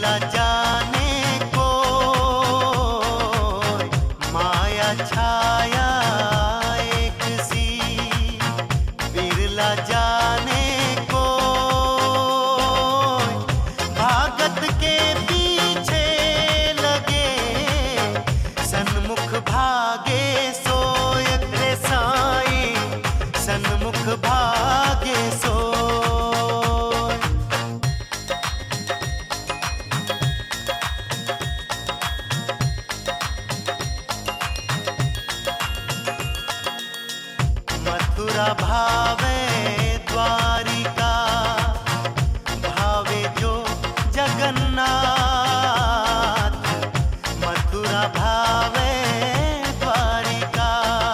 बिरला जाने को माया छाया एक सी, बिरला जाने को भागत के पीछे लगे, सन्मुख भागे सोय रे साई, सन्मुख भागे सोय। मथुरा भावे द्वारिका, भावे जो जगन्नाथ, मथुरा भावे द्वारिका,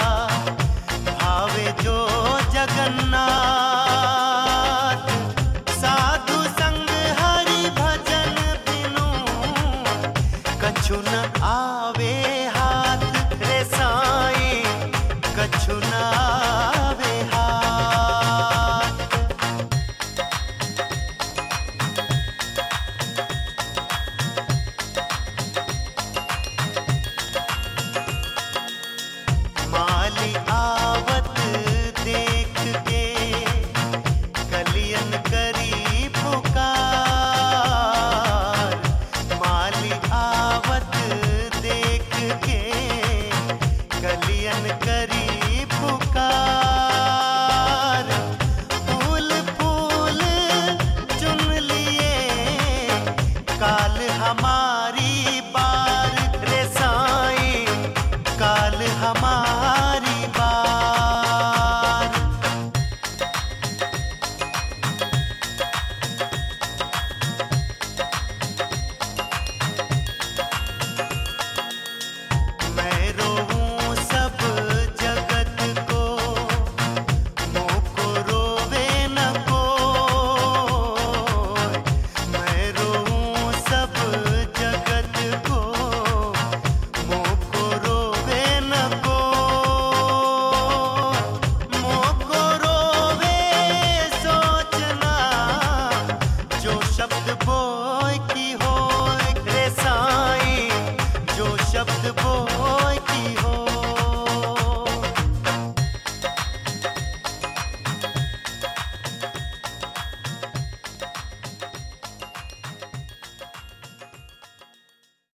भावे जो जगन्नाथ। साधु संग हरि भजन बिनु कछु न आवे